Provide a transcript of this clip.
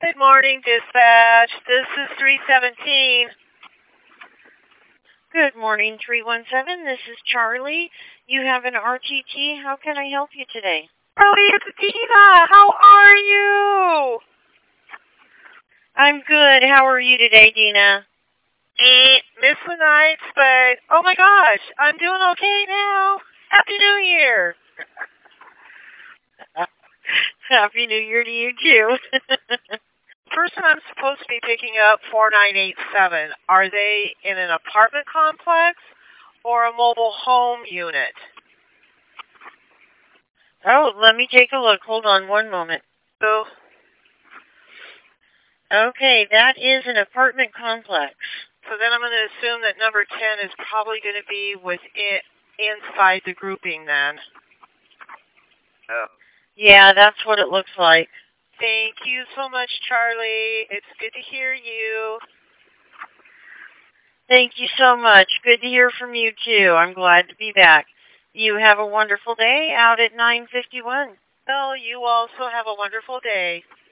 Good morning, dispatch. This is 317. Good morning, 317. This is Charlie. You have an RTT. How can I help you today? Charlie, it's Dina. How are you? I'm good. How are you today, Dina? Miss the nights, but oh my gosh, I'm doing okay now. Happy New Year. Happy New Year to you, too. Person I'm supposed to be picking up 4987, are they in an apartment complex or a mobile home unit? Oh, let me take a look. Hold on one moment. So, okay, that is an apartment complex. So then I'm going to assume that number 10 is probably going to be inside the grouping then. Oh. Yeah, that's what it looks like. Thank you so much, Charlie. It's good to hear you. Thank you so much. Good to hear from you, too. I'm glad to be back. You have a wonderful day out at 951. Well, you also have a wonderful day.